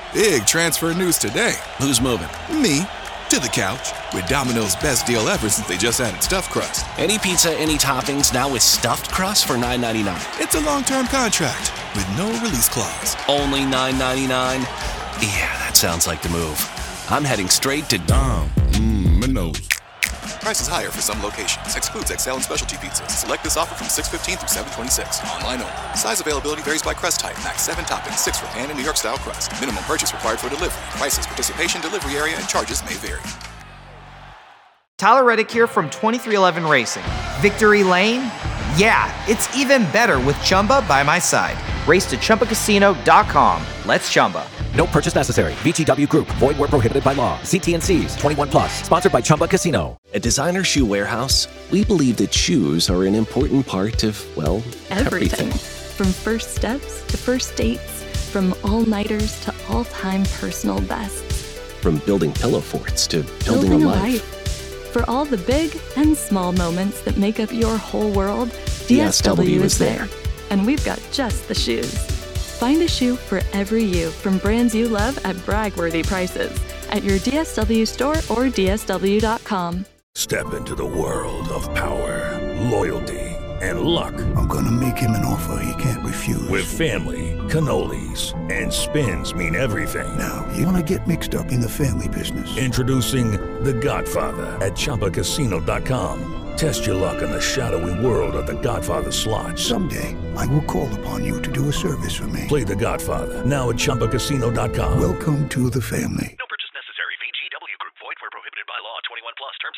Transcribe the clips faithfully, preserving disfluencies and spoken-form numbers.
Big transfer news today. Who's moving? Me. To the couch. With Domino's best deal ever since they just added stuffed crust. Any pizza, any toppings, now with stuffed crust for nine ninety-nine. It's a long-term contract with no release clause. Only nine ninety-nine? Yeah, that sounds like the move. I'm heading straight to Dom. Mmm, Minos. Prices higher for some locations. Excludes X L and specialty pizzas. Select this offer from six fifteen through seven twenty-six. Online only. Size availability varies by crust type. Max seven toppings, six for pan and New York style crust. Minimum purchase required for delivery. Prices, participation, delivery area, and charges may vary. Tyler Reddick here from twenty-three eleven Racing. Victory Lane? Yeah, it's even better with Chumba by my side. Race to Chumba Casino dot com. Let's Chumba. No purchase necessary. V G W Group. Void where prohibited by law. See T and C's. twenty-one plus. Sponsored by Chumba Casino. At Designer Shoe Warehouse, we believe that shoes are an important part of, well, everything. everything. From first steps to first dates, from all-nighters to all-time personal bests. From building pillow forts to building, building a, a life. life. For all the big and small moments that make up your whole world, D S W is there. And we've got just the shoes. Find a shoe for every you from brands you love at brag-worthy prices at your D S W store or D S W dot com. Step into the world of power, loyalty, and luck. I'm gonna make him an offer he can't refuse. With family, cannolis, and spins mean everything. Now, you wanna get mixed up in the family business. Introducing The Godfather at Chumba Casino dot com. Test your luck in the shadowy world of The Godfather slot. Someday, I will call upon you to do a service for me. Play The Godfather, now at Chumba Casino dot com. Welcome to the family. No purchase necessary. V G W Group. Void where prohibited by law. twenty-one plus. Terms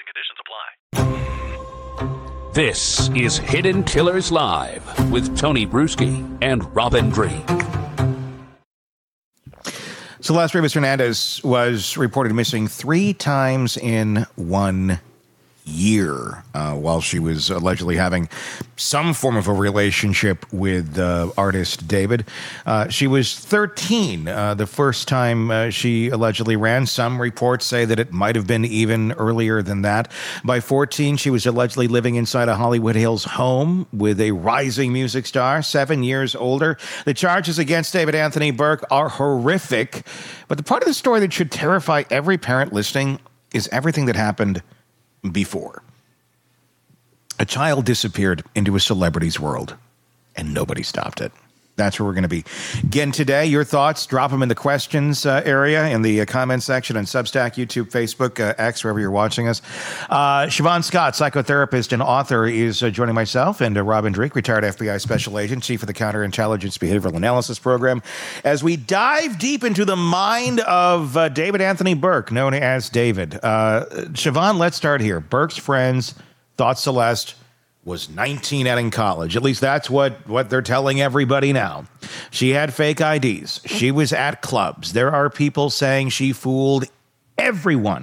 and conditions apply. This is Hidden Killers Live with Tony Bruschi and Robin Dream. Celeste Rivas Hernandez was reported missing three times in one year uh, while she was allegedly having some form of a relationship with uh, artist David. Uh, she was thirteen uh, the first time uh, she allegedly ran. Some reports say that it might have been even earlier than that. By fourteen, she was allegedly living inside a Hollywood Hills home with a rising music star, seven years older. The charges against David Anthony Burke are horrific, but the part of the story that should terrify every parent listening is everything that happened before. A child disappeared into a celebrity's world, and nobody stopped it. That's where we're going to be. Again, today, your thoughts, drop them in the questions uh, area, in the uh, comment section on Substack, YouTube, Facebook, uh, X, wherever you're watching us. Uh, Siobhan Scott, psychotherapist and author, is uh, joining myself and uh, Robin Dreek, retired F B I special agent, chief of the Counterintelligence Behavioral Analysis Program, as we dive deep into the mind of uh, David Anthony Burke, known as David. Uh, Siobhan, let's start here. Burke's friends thought Celeste was nineteen and in college. At least that's what, what they're telling everybody now. She had fake I Ds. She was at clubs. There are people saying she fooled everyone.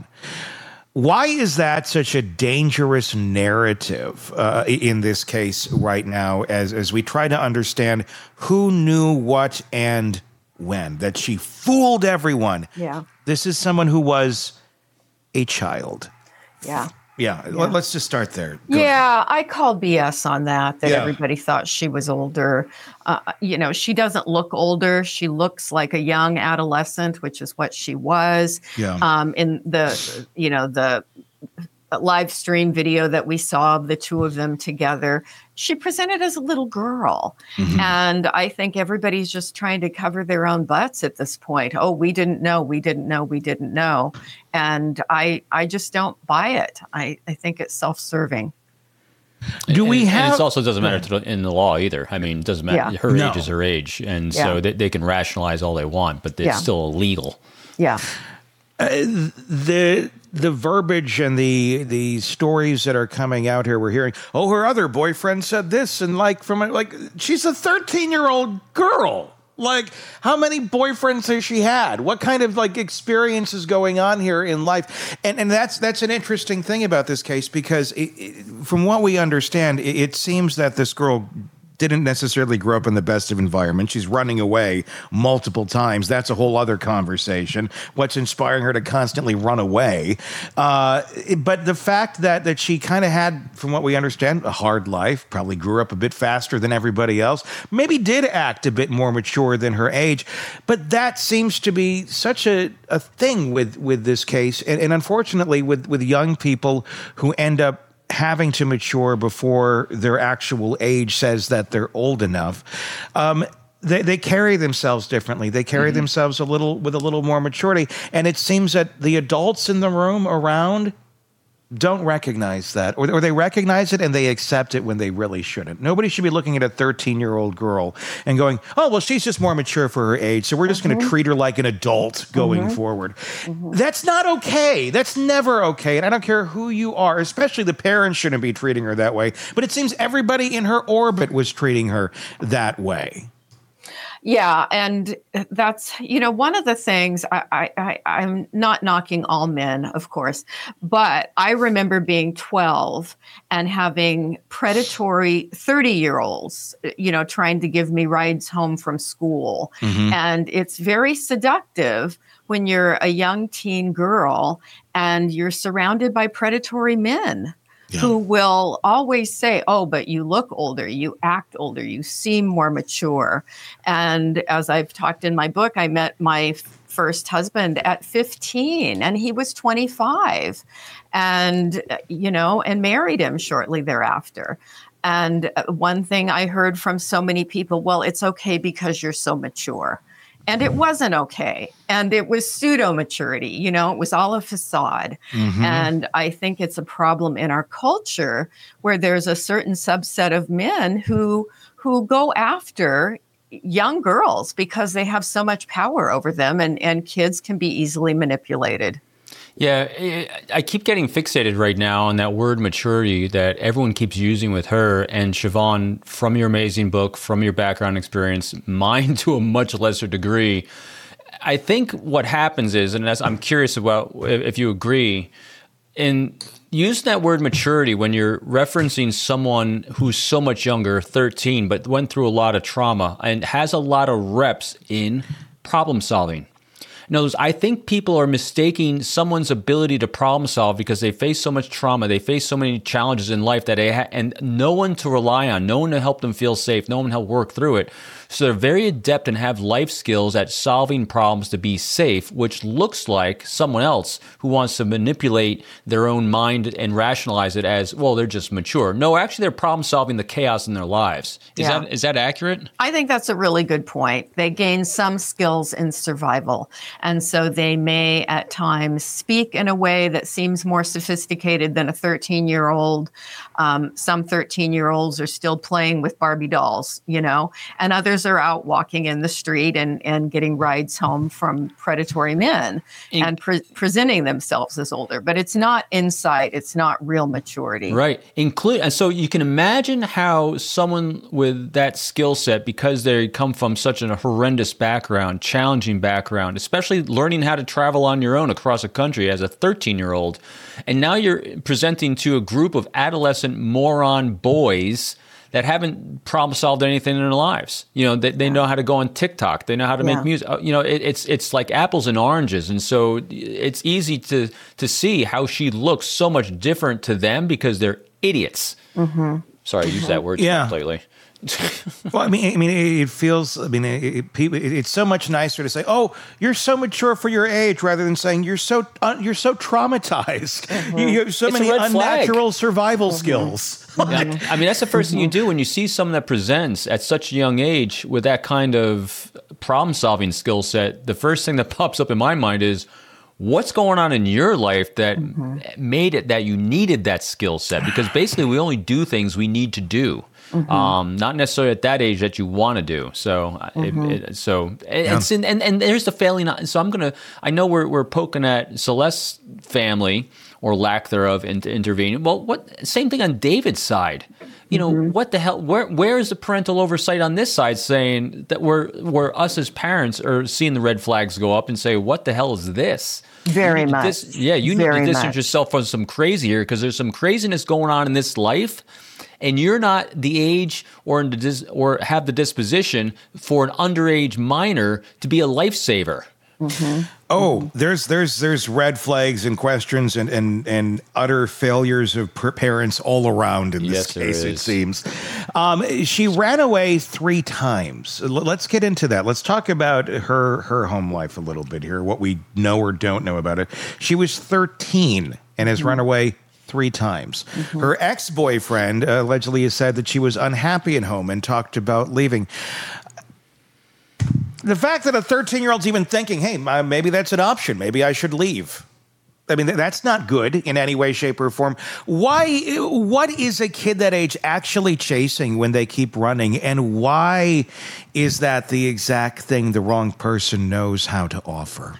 Why is that such a dangerous narrative uh, in this case right now as, as we try to understand who knew what and when? That she fooled everyone. Yeah. This is someone who was a child. Yeah. Yeah, yeah. Let's just start there. Go yeah, ahead. I call B S on that, that yeah. everybody thought she was older. Uh, you know, she doesn't look older. She looks like a young adolescent, which is what she was. Yeah. Um, in the, you know, the live stream video that we saw of the two of them together, she presented as a little girl. Mm-hmm. And I think everybody's just trying to cover their own butts at this point. Oh, we didn't know, we didn't know, we didn't know. And I I just don't buy it. I, I think it's self-serving. Do and, we have... And it also doesn't matter to the, in the law either. I mean, it doesn't matter. Yeah. Her No. age is her age. And Yeah. so they, they can rationalize all they want, but it's Yeah. still illegal. Yeah. Uh, the the verbiage and the the stories that are coming out here, we're hearing, oh, her other boyfriend said this, and like from like she's a thirteen year old girl. Like, how many boyfriends has she had? What kind of like experience is going on here in life? And and that's that's an interesting thing about this case, because it, it, from what we understand, it, it seems that this girl didn't necessarily grow up in the best of environments. She's running away multiple times. That's a whole other conversation. What's inspiring her to constantly run away? Uh, but the fact that that she kind of had, from what we understand, a hard life, probably grew up a bit faster than everybody else, maybe did act a bit more mature than her age. But that seems to be such a, a thing with, with this case. And, and unfortunately, with, with young people who end up having to mature before their actual age says that they're old enough. Um, they, they carry themselves differently. They carry mm-hmm. themselves a little with a little more maturity. And it seems that the adults in the room around don't recognize that, or, or they recognize it and they accept it when they really shouldn't. Nobody should be looking at a thirteen-year-old girl and going, oh, well, she's just more mature for her age, so we're just mm-hmm. going to treat her like an adult going mm-hmm. forward. Mm-hmm. That's not okay. That's never okay. And I don't care who you are, especially the parents shouldn't be treating her that way. But it seems everybody in her orbit was treating her that way. Yeah, and that's, you know, one of the things, I, I, I, I'm not knocking all men, of course, but I remember being twelve and having predatory thirty-year-olds, you know, trying to give me rides home from school. Mm-hmm. And it's very seductive when you're a young teen girl and you're surrounded by predatory men. Yeah. Who will always say, oh, but you look older, you act older, you seem more mature. And as I've talked in my book, I met my first husband at fifteen and he was twenty-five and, you know, and married him shortly thereafter. And one thing I heard from so many people, well, it's okay because you're so mature. And it wasn't okay. And it was pseudo maturity. You know, it was all a facade. Mm-hmm. And I think it's a problem in our culture where there's a certain subset of men who who go after young girls because they have so much power over them, and, and kids can be easily manipulated. Yeah, I keep getting fixated right now on that word maturity that everyone keeps using with her. And Siobhan, from your amazing book, from your background experience, mine to a much lesser degree, I think what happens is, and as I'm curious about if you agree, in using that word maturity when you're referencing someone who's so much younger, thirteen, but went through a lot of trauma and has a lot of reps in problem solving. In other words, I think people are mistaking someone's ability to problem solve because they face so much trauma, they face so many challenges in life that they ha- and no one to rely on, no one to help them feel safe, no one to help work through it. So they're very adept and have life skills at solving problems to be safe, which looks like someone else who wants to manipulate their own mind and rationalize it as, well, they're just mature. No, actually, they're problem solving the chaos in their lives. Is yeah. that is that accurate? I think that's a really good point. They gain some skills in survival. And so they may at times speak in a way that seems more sophisticated than a thirteen-year-old. Um, some thirteen-year-olds are still playing with Barbie dolls, you know, and others are out walking in the street and, and getting rides home from predatory men in- and pre- presenting themselves as older. But it's not insight. It's not real maturity. Right. Include, and so you can imagine how someone with that skill set, because they come from such a horrendous background, challenging background, especially learning how to travel on your own across a country as a thirteen-year-old, and now you're presenting to a group of adolescent moron boys that haven't problem solved anything in their lives. You know, they, they know how to go on TikTok. They know how to yeah. make music. You know, it, it's it's like apples and oranges. And so it's easy to to see how she looks so much different to them because they're idiots. Mm-hmm. Sorry, I used that word yeah. lately. Well, I mean, I mean, it feels. I mean, it, it, it's so much nicer to say, "Oh, you're so mature for your age," rather than saying you're so uh, you're so traumatized. Mm-hmm. You, you have so it's many unnatural flag. survival mm-hmm. skills. Yeah, I mean, that's the first mm-hmm. thing you do when you see someone that presents at such a young age with that kind of problem-solving skill set. The first thing that pops up in my mind is, what's going on in your life that mm-hmm. made it that you needed that skill set? Because basically, we only do things we need to do. Mm-hmm. Um, not necessarily at that age that you want to do. So, mm-hmm. it, it, so yeah. it's in, and and there's the failing. So I'm gonna. I know we're we're poking at Celeste's family or lack thereof in, to intervene. Well, what same thing on David's side. You know, mm-hmm. what the hell? Where where is the parental oversight on this side, saying that we're we're us as parents are seeing the red flags go up and say, what the hell is this? Very much. Dis- yeah, you Very need to distance much. yourself from some crazy here because there's some craziness going on in this life. and you're not the age or in the dis- or have the disposition for an underage minor to be a lifesaver. Mm-hmm. Oh, there's there's there's red flags and questions and and, and utter failures of per- parents all around in this Yes, there case. It is. seems um, she ran away three times. L- Let's get into that. Let's talk about her her home life a little bit here. What we know or don't know about it. She was thirteen and has Mm-hmm. run away three times. Mm-hmm. Her ex-boyfriend uh, allegedly has said that she was unhappy at home and talked about leaving. The fact that a thirteen-year-old's even thinking, hey, uh, maybe that's an option. Maybe I should leave. I mean, th- that's not good in any way, shape, or form. Why? What is a kid that age actually chasing when they keep running? And why is that the exact thing the wrong person knows how to offer?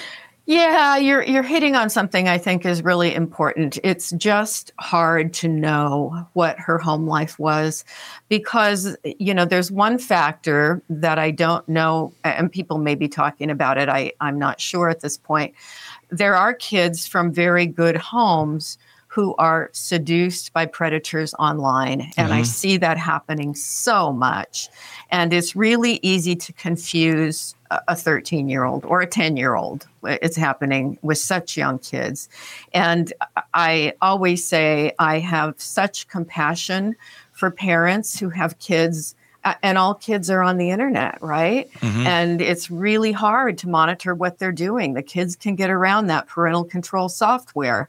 Yeah, you're you're hitting on something I think is really important. It's just hard to know what her home life was because, you know, there's one factor that I don't know, and people may be talking about it. I, I'm not sure at this point. There are kids from very good homes who are seduced by predators online. And Mhm. I see that happening so much. And it's really easy to confuse a thirteen-year-old or a ten-year-old. It's happening with such young kids. And I always say I have such compassion for parents who have kids, and all kids are on the internet, right? Mhm. And it's really hard to monitor what they're doing. The kids can get around that parental control software.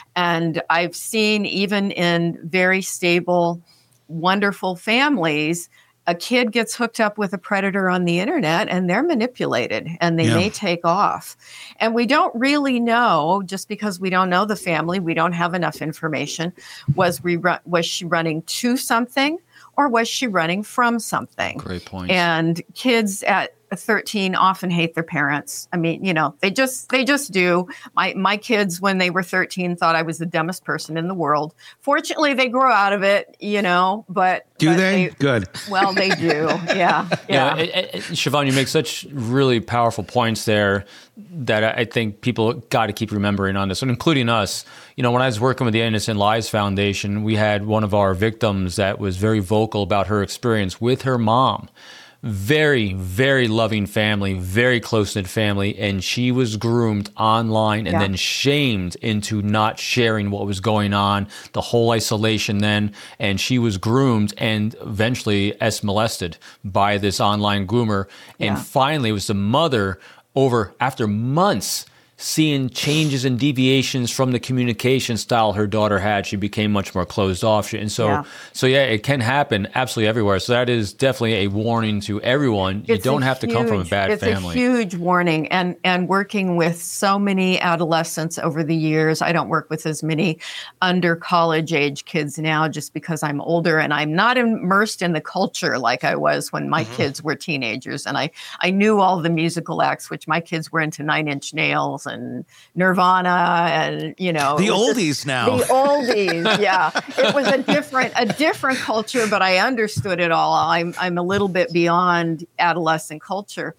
And I've seen even in very stable, wonderful families, a kid gets hooked up with a predator on the internet and they're manipulated and they Yeah. may take off. And we don't really know, just because we don't know the family, we don't have enough information. Was we ru- was she running to something or was she running from something? Great point. And kids at thirteen often hate their parents. I mean, you know, they just they just do. My my kids, when they were thirteen, thought I was the dumbest person in the world. Fortunately, they grow out of it, you know. But Do but they? Good. Well, they do. Yeah, yeah. Yeah, it- it- it- Siobhan, you make such really powerful points there that I I think people got to keep remembering on this, and including us. You know, when I was working with the Innocent Lives Foundation, we had one of our victims that was very vocal about her experience with her mom. Very, very loving family, very close-knit family, and she was groomed online and Yeah. then shamed into not sharing what was going on, the whole isolation then, and she was groomed and eventually S-molested by this online groomer. And Yeah. finally, it was the mother over, after months, seeing changes and deviations from the communication style her daughter had. She became much more closed off. She- And so, Yeah. so yeah, it can happen absolutely everywhere. So that is definitely a warning to everyone. You It's don't a have to come from a huge- bad it's family. a huge warning. And and working with so many adolescents over the years, I don't work with as many under college age kids now just because I'm older and I'm not immersed in the culture like I was when my kids were teenagers. And I, I knew all the musical acts, which my kids were into Nine Inch Nails and Nirvana and, you know. The it was just- oldies now. The oldies, yeah. It was a different a different culture, but I understood it all. I'm I'm a little bit beyond adolescent culture,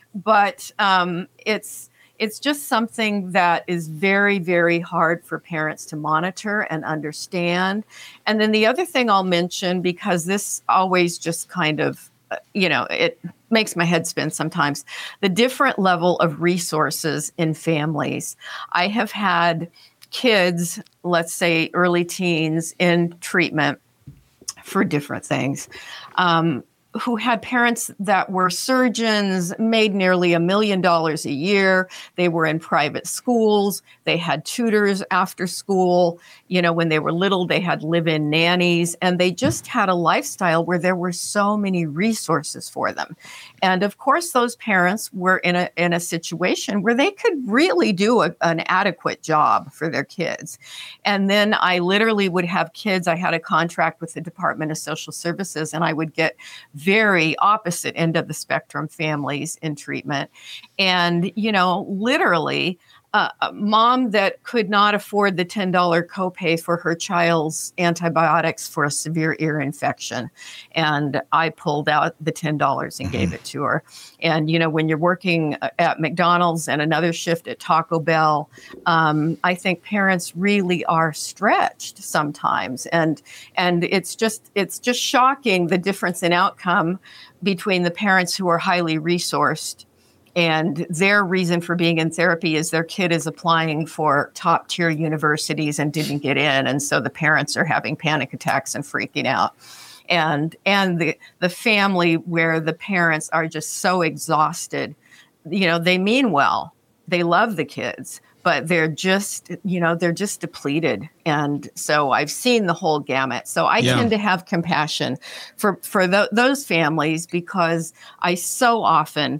but um, it's it's just something that is very, very hard for parents to monitor and understand. And then the other thing I'll mention, because this always just kind of, uh, you know, it makes my head spin sometimes, the different level of resources in families. I have had kids, let's say early teens, in treatment for different things, um, who had parents that were surgeons, made nearly a million dollars a year. They were in private schools. They had tutors after school. You know, when they were little, they had live-in nannies, and they just had a lifestyle where there were so many resources for them. And of course, those parents were in a in a situation where they could really do a, an adequate job for their kids. And then I literally would have kids. I had a contract with the Department of Social Services, and I would get very opposite end of the spectrum families in treatment. And, you know, literally, a, a mom that could not afford the ten dollars copay for her child's antibiotics for a severe ear infection. And I pulled out the ten dollars and gave it to her. And, you know, when you're working at McDonald's and another shift at Taco Bell, um, I think parents really are stretched sometimes. And and it's just it's just shocking the difference in outcome between the parents who are highly resourced and their reason for being in therapy is their kid is applying for top tier universities and didn't get in. And so the parents are having panic attacks and freaking out. And and the, the family where the parents are just so exhausted, you know, they mean well, they love the kids, but they're just, you know, they're just depleted. And so I've seen the whole gamut. So I yeah. tend to have compassion for, for th- those families because I so often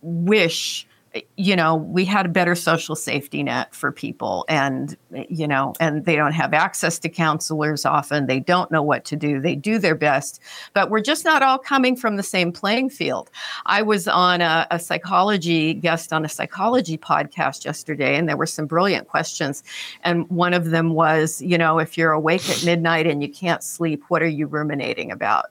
wish, you know, we had a better social safety net for people and, you know, and they don't have access to counselors often. They don't know what to do. They do their best, but we're just not all coming from the same playing field. I was on a, a psychology guest on a psychology podcast yesterday, and there were some brilliant questions. And one of them was, you know, if you're awake at midnight and you can't sleep, what are you ruminating about?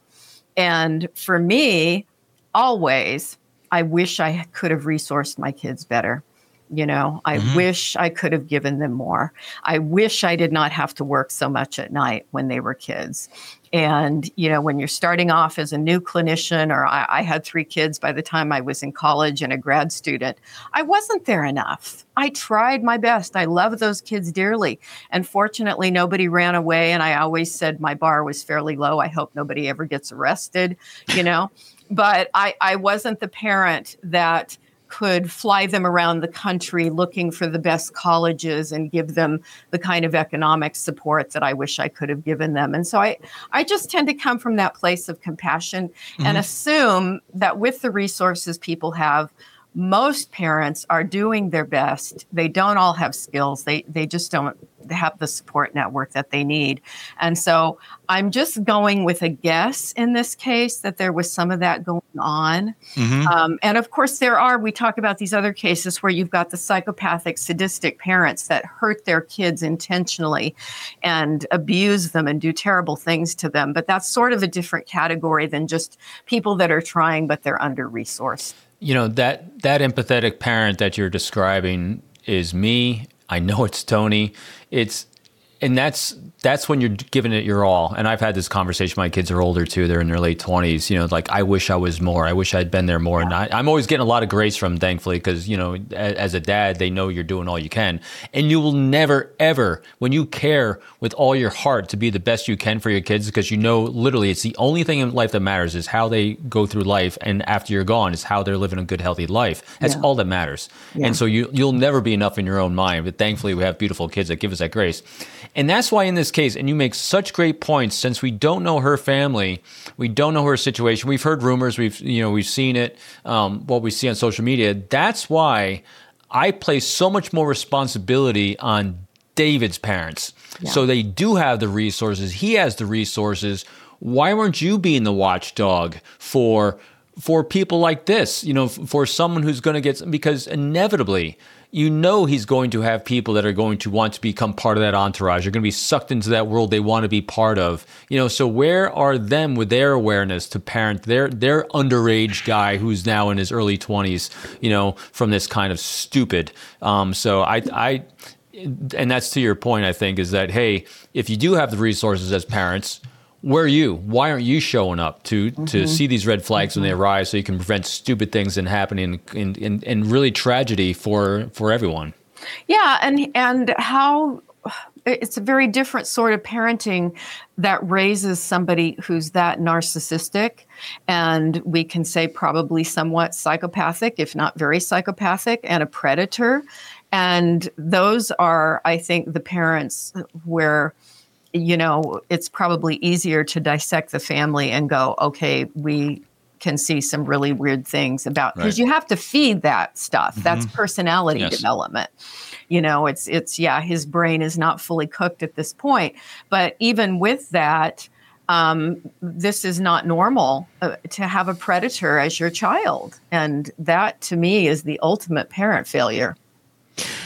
And for me, always, I wish I could have resourced my kids better. You know, I mm-hmm. wish I could have given them more. I wish I did not have to work so much at night when they were kids. And, you know, when you're starting off as a new clinician, or I, I had three kids by the time I was in college and a grad student, I wasn't there enough. I tried my best. I love those kids dearly. And fortunately, nobody ran away. And I always said my bar was fairly low. I hope nobody ever gets arrested, you know. But I, I wasn't the parent that could fly them around the country looking for the best colleges and give them the kind of economic support that I wish I could have given them. And so I, I just tend to come from that place of compassion mm-hmm. and assume that with the resources people have, most parents are doing their best. They don't all have skills. They they just don't have the support network that they need. And so I'm just going with a guess in this case that there was some of that going on. Mm-hmm. Um, and of course there are, we talk about these other cases where you've got the psychopathic, sadistic parents that hurt their kids intentionally and abuse them and do terrible things to them. But that's sort of a different category than just people that are trying, but they're under-resourced. You know, that that empathetic parent that you're describing is me. I know it's Tony. It's and that's that's when you're giving it your all. And I've had this conversation. My kids are older too. They're in their late twenties. You know, like I wish I was more. I wish I'd been there more. And I, I'm always getting a lot of grace from them, thankfully, because you know, as, as a dad, they know you're doing all you can. And you will never, ever, when you care with all your heart to be the best you can for your kids, because you know, literally, it's the only thing in life that matters is how they go through life, and after you're gone, is how they're living a good, healthy life. That's yeah. all that matters. Yeah. And so you you'll never be enough in your own mind. But thankfully, we have beautiful kids that give us that grace. And that's why in this case, and you make such great points, since we don't know her family, we don't know her situation. We've heard rumors, we've you know we've seen it, um, what we see on social media. That's why I place so much more responsibility on David's parents. Yeah. So they do have the resources. He has the resources. Why weren't you being the watchdog for for people like this? You know, for someone who's going to get, because inevitably, you know he's going to have people that are going to want to become part of that entourage. They're going to be sucked into that world they want to be part of. You know, so where are them with their awareness to parent their their underage guy who's now in his early twenties, you know, from this kind of stupid. Um, so I, I, and that's to your point, I think, is that, hey, if you do have the resources as parents, where are you? Why aren't you showing up to mm-hmm. to see these red flags mm-hmm. when they arise, so you can prevent stupid things from happening and, and, and really tragedy for, for everyone? Yeah, and and how it's a very different sort of parenting that raises somebody who's that narcissistic, and we can say probably somewhat psychopathic, if not very psychopathic, and a predator. And those are, I think, the parents where, you know, it's probably easier to dissect the family and go, okay, we can see some really weird things about, because right. you have to feed that stuff. Mm-hmm. That's personality yes. development. You know, it's, it's, yeah, his brain is not fully cooked at this point. But even with that, um, this is not normal uh, to have a predator as your child. And that, to me, is the ultimate parent failure.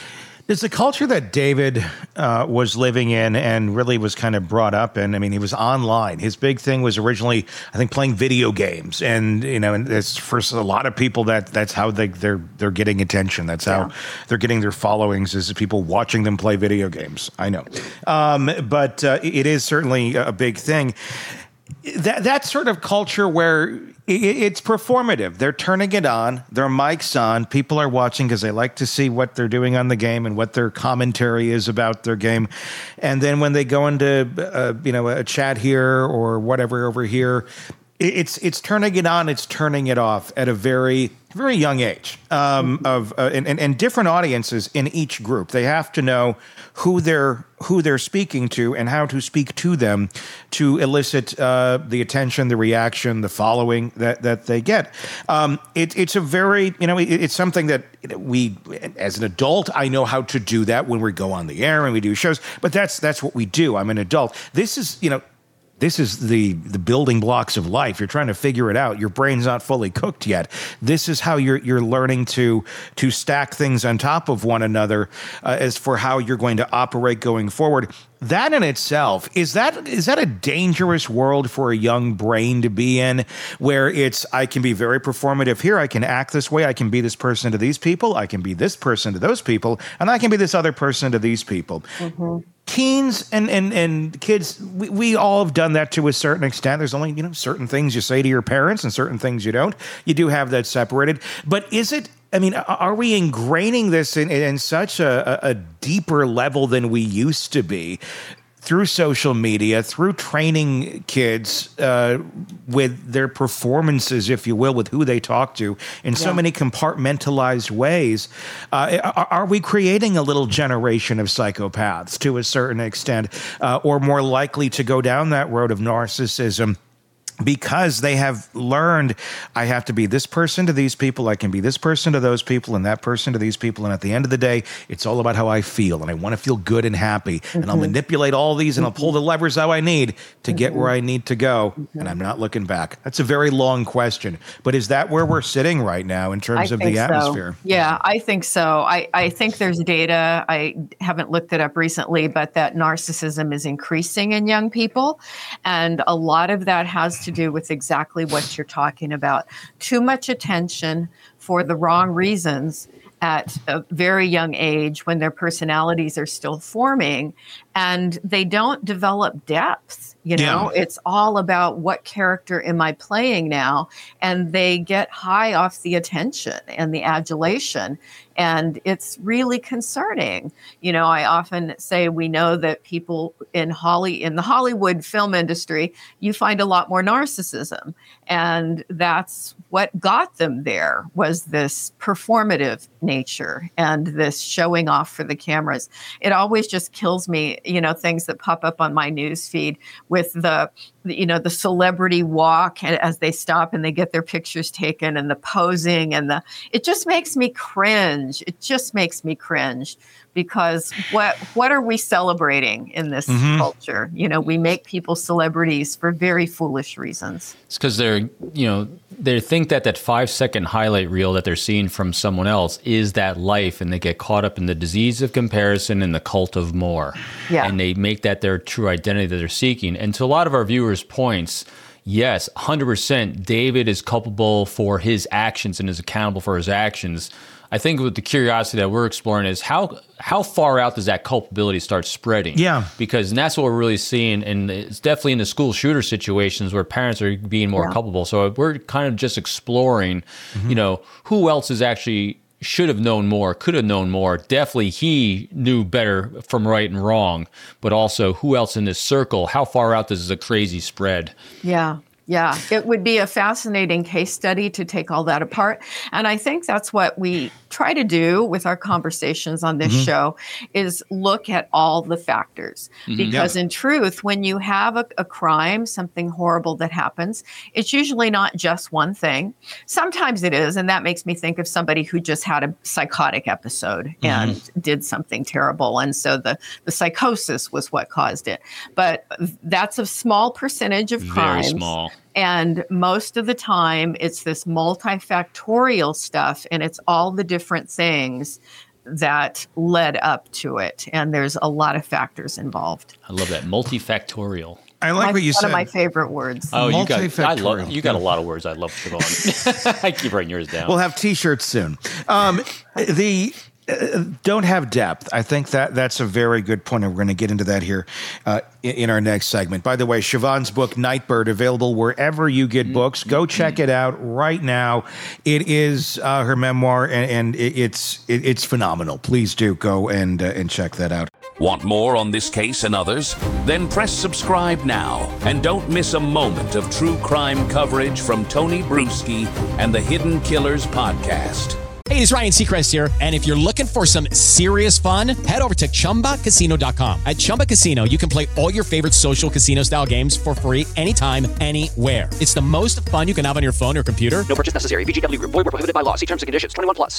There's a culture that David uh, was living in and really was kind of brought up in. I mean, he was online. His big thing was originally, I think, playing video games, and you know, and it's for a lot of people that that's how they they're they're getting attention. That's how yeah. they're getting their followings, is people watching them play video games. I know, um, but uh, it is certainly a big thing. That that sort of culture where it's performative. They're turning it on. Their mic's on. People are watching because they like to see what they're doing on the game and what their commentary is about their game. And then when they go into uh, you know a chat here or whatever over here, it's it's turning it on. It's turning it off at a very very young age. Um, of uh, and, and and different audiences in each group. They have to know who they're who they're speaking to and how to speak to them to elicit uh, the attention, the reaction, the following that, that they get. Um, it, it's a very, you know, it, it's something that we, as an adult, I know how to do that when we go on the air and we do shows, but that's that's what we do. I'm an adult. This is, you know, This is the the building blocks of life. You're trying to figure it out. Your brain's not fully cooked yet. This is how you're you're learning to to stack things on top of one another uh, as for how you're going to operate going forward. That in itself, is that is that a dangerous world for a young brain to be in, where it's, I can be very performative here, I can act this way, I can be this person to these people, I can be this person to those people, and I can be this other person to these people. Mm-hmm. Teens and, and, and kids, we, we all have done that to a certain extent. There's only, you know, certain things you say to your parents and certain things you don't. You do have that separated. But is it, I mean, are we ingraining this in, in such a, a deeper level than we used to be through social media, through training kids uh, with their performances, if you will, with who they talk to in yeah. so many compartmentalized ways? Uh, are, are we creating a little generation of psychopaths to a certain extent, uh, or more likely to go down that road of narcissism? Because they have learned, I have to be this person to these people, I can be this person to those people, and that person to these people. And at the end of the day, it's all about how I feel. And I want to feel good and happy. Mm-hmm. And I'll manipulate all these and I'll pull the levers how I need to mm-hmm. get where I need to go. Mm-hmm. And I'm not looking back. That's a very long question. But is that where we're sitting right now in terms I of the so. atmosphere? Yeah, I think so. I, I think there's data. I haven't looked it up recently, but that narcissism is increasing in young people. And a lot of that has to do with exactly what you're talking about. Too much attention for the wrong reasons at a very young age when their personalities are still forming, and they don't develop depth. You know, yeah. It's all about what character am I playing now? And they get high off the attention and the adulation. And it's really concerning. You know, I often say we know that people in Holly in the Hollywood film industry, you find a lot more narcissism. And that's what got them there, was this performative nature and this showing off for the cameras. It always just kills me, you know, things that pop up on my news feed with the, you know, the celebrity walk as they stop and they get their pictures taken, and the posing, and the, it just makes me cringe. It just makes me cringe, because what, what are we celebrating in this mm-hmm. culture? You know, we make people celebrities for very foolish reasons. It's because they're, you know, they think that that five second highlight reel that they're seeing from someone else is that life, and they get caught up in the disease of comparison and the cult of more. Yeah. And they make that their true identity that they're seeking. And to a lot of our viewers' points, yes, one hundred percent David is culpable for his actions and is accountable for his actions. I think with the curiosity that we're exploring is how how far out does that culpability start spreading? Yeah. Because and that's what we're really seeing, and it's definitely in the school shooter situations where parents are being more yeah. culpable. So we're kind of just exploring, mm-hmm. you know, who else is actually should have known more, could have known more. Definitely he knew better from right and wrong, but also who else in this circle? How far out does the crazy spread? Yeah. Yeah, it would be a fascinating case study to take all that apart. And I think that's what we try to do with our conversations on this mm-hmm. show, is look at all the factors. Mm-hmm. Because yeah. in truth, when you have a, a crime, something horrible that happens, it's usually not just one thing. Sometimes it is, and that makes me think of somebody who just had a psychotic episode mm-hmm. and did something terrible. And so the, the psychosis was what caused it. But that's a small percentage of crimes. Very small. And most of the time, it's this multifactorial stuff, and it's all the different things that led up to it. And there's a lot of factors involved. I love that. Multifactorial. I like my, what you one said. One of my favorite words. Oh, you got, I love, you got a lot of words I love, Siobhan. I keep writing yours down. We'll have T-shirts soon. Um, the uh, don't have depth. I think that that's a very good point, and we're going to get into that here uh, in, in our next segment. By the way, Siobhan's book, Nightbird, available wherever you get books. Go check it out right now. It is uh, her memoir, and, and it, it's it, it's phenomenal. Please do go and uh, and check that out. Want more on this case and others? Then press subscribe now and don't miss a moment of true crime coverage from Tony Bruschi and the Hidden Killers podcast. Hey, it's Ryan Seacrest here, and if you're looking for some serious fun, head over to Chumba Casino dot com. At Chumba Casino, you can play all your favorite social casino-style games for free anytime, anywhere. It's the most fun you can have on your phone or computer. No purchase necessary. V G W Group. Void where prohibited by law. See terms and conditions. twenty-one plus.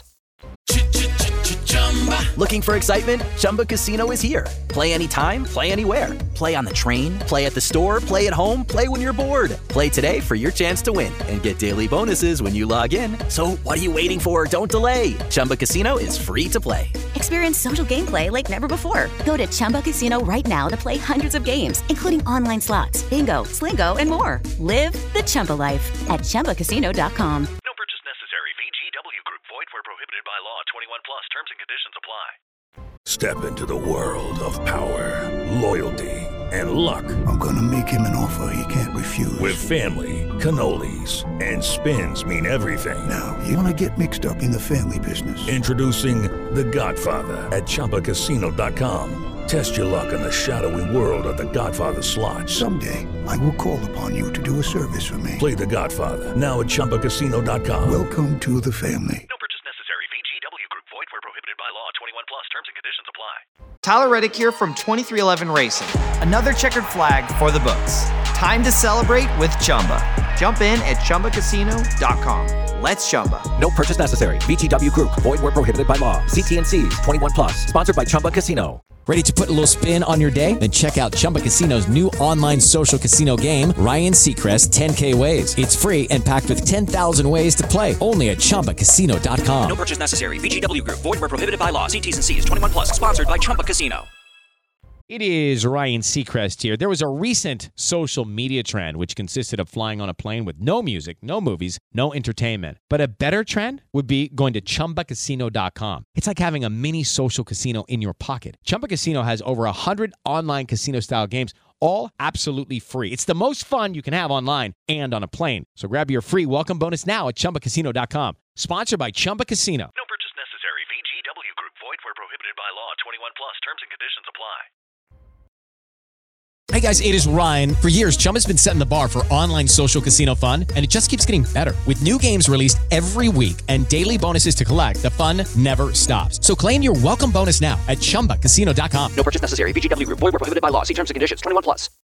Looking for excitement? Chumba Casino is here. Play anytime, play anywhere. Play on the train, play at the store, play at home, play when you're bored. Play today for your chance to win and get daily bonuses when you log in. So what are you waiting for? Don't delay. Chumba Casino is free to play. Experience social gameplay like never before. Go to Chumba Casino right now to play hundreds of games, including online slots, bingo, Slingo, and more. Live the Chumba life at Chumba Casino dot com. No purchase necessary. V G W Group. Void where prohibited by law. twenty-one plus. Terms and conditions apply. Step into the world of power, loyalty, and luck. I'm gonna make him an offer he can't refuse. With family, cannolis, and spins mean everything. Now, you wanna get mixed up in the family business. Introducing The Godfather at Chumba Casino dot com. Test your luck in the shadowy world of The Godfather slot. Someday, I will call upon you to do a service for me. Play The Godfather, now at Chumba Casino dot com. Welcome to the family. No purchase necessary. V G W Group. Void where prohibited by law. twenty-one plus. Terms and conditions apply. Tyler Reddick here from twenty-three eleven Racing. Another checkered flag for the books. Time to celebrate with Chumba. Jump in at Chumba Casino dot com. Let's Chumba. No purchase necessary. V G W Group. Void where prohibited by law. See T and Cs. twenty-one plus. Sponsored by Chumba Casino. Ready to put a little spin on your day? Then check out Chumba Casino's new online social casino game, Ryan Seacrest ten K Ways. It's free and packed with ten thousand ways to play. Only at Chumba Casino dot com. No purchase necessary. V G W Group. Void where prohibited by law. See T's and C's. twenty-one plus. Sponsored by Chumba Casino. It is Ryan Seacrest here. There was a recent social media trend which consisted of flying on a plane with no music, no movies, no entertainment. But a better trend would be going to Chumba Casino dot com. It's like having a mini social casino in your pocket. Chumba Casino has over one hundred online casino-style games, all absolutely free. It's the most fun you can have online and on a plane. So grab your free welcome bonus now at Chumba Casino dot com. Sponsored by Chumba Casino. No purchase necessary. V G W Group. Void where prohibited by law. twenty-one plus. Terms and conditions apply. Hey guys, it is Ryan. For years, Chumba's been setting the bar for online social casino fun, and it just keeps getting better. With new games released every week and daily bonuses to collect, the fun never stops. So claim your welcome bonus now at Chumba Casino dot com. No purchase necessary. V G W Group. Void where prohibited by law. See terms and conditions. twenty-one plus.